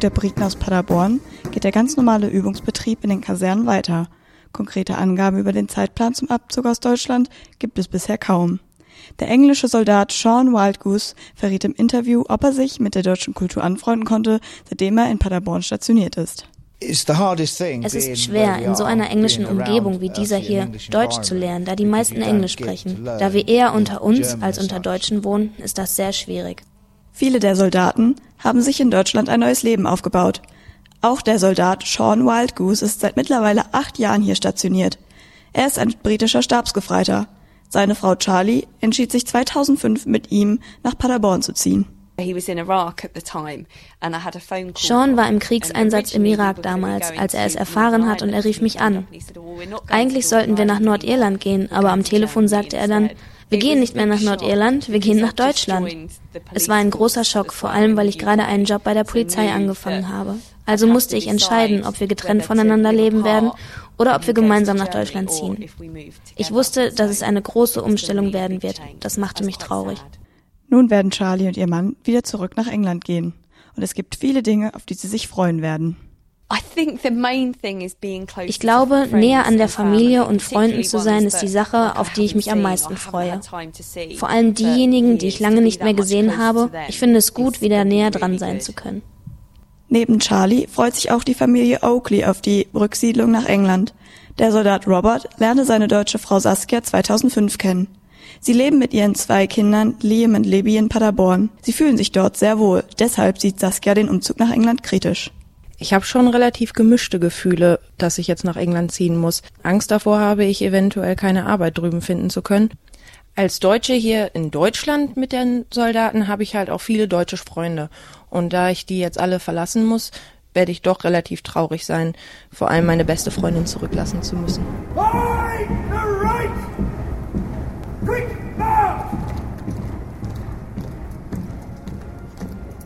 der Briten aus Paderborn geht der ganz normale Übungsbetrieb in den Kasernen weiter. Konkrete Angaben über den Zeitplan zum Abzug aus Deutschland gibt es bisher kaum. Der englische Soldat Sean Wildgoose verriet im Interview, ob er sich mit der deutschen Kultur anfreunden konnte, seitdem er in Paderborn stationiert ist. Es ist schwer, in so einer englischen Umgebung wie dieser hier Deutsch zu lernen, da die meisten Englisch sprechen. Da wir eher unter uns als unter Deutschen wohnen, ist das sehr schwierig. Viele der Soldaten haben sich in Deutschland ein neues Leben aufgebaut. Auch der Soldat Sean Wildgoose ist seit mittlerweile 8 Jahren hier stationiert. Er ist ein britischer Stabsgefreiter. Seine Frau Charlie entschied sich 2005 mit ihm nach Paderborn zu ziehen. Sean war im Kriegseinsatz im Irak damals, als er es erfahren hat, und er rief mich an. Eigentlich sollten wir nach Nordirland gehen, aber am Telefon sagte er dann, wir gehen nicht mehr nach Nordirland, wir gehen nach Deutschland. Es war ein großer Schock, vor allem weil ich gerade einen Job bei der Polizei angefangen habe. Also musste ich entscheiden, ob wir getrennt voneinander leben werden oder ob wir gemeinsam nach Deutschland ziehen. Ich wusste, dass es eine große Umstellung werden wird. Das machte mich traurig. Nun werden Charlie und ihr Mann wieder zurück nach England gehen. Und es gibt viele Dinge, auf die sie sich freuen werden. Ich glaube, näher an der Familie und Freunden zu sein, ist die Sache, auf die ich mich am meisten freue. Vor allem diejenigen, die ich lange nicht mehr gesehen habe. Ich finde es gut, wieder näher dran sein zu können. Neben Charlie freut sich auch die Familie Oakley auf die Rücksiedlung nach England. Der Soldat Robert lernte seine deutsche Frau Saskia 2005 kennen. Sie leben mit ihren 2 Kindern, Liam und Libby, in Paderborn. Sie fühlen sich dort sehr wohl. Deshalb sieht Saskia den Umzug nach England kritisch. Ich habe schon relativ gemischte Gefühle, dass ich jetzt nach England ziehen muss. Angst davor habe ich, eventuell keine Arbeit drüben finden zu können. Als Deutsche hier in Deutschland mit den Soldaten habe ich halt auch viele deutsche Freunde. Und da ich die jetzt alle verlassen muss, werde ich doch relativ traurig sein, vor allem meine beste Freundin zurücklassen zu müssen.